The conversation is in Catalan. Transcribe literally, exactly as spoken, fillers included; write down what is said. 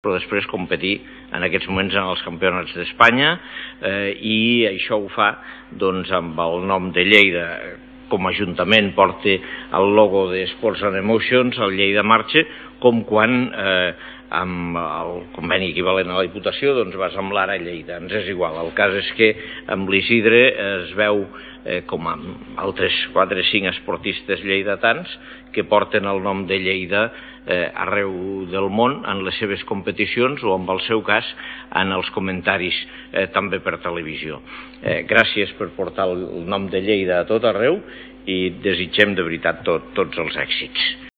però després competir en aquests moments en els campionats d'Espanya eh, i això ho fa doncs, amb el nom de Lleida. Com a Ajuntament porta el logo de Sports and Emotions, el Lleida Marxa, com quan eh, amb el conveni equivalent a la Diputació doncs vas amb l'Ara Lleida, ens és igual. El cas és que amb l'Isidre es veu eh, com amb altres quatre o cinc esportistes lleidatans que porten el nom de Lleida eh, arreu del món en les seves competicions o, en el seu cas, en els comentaris eh, també per televisió. Eh, gràcies per portar el nom de Lleida a tot arreu i desitgem de veritat tot, tots els èxits.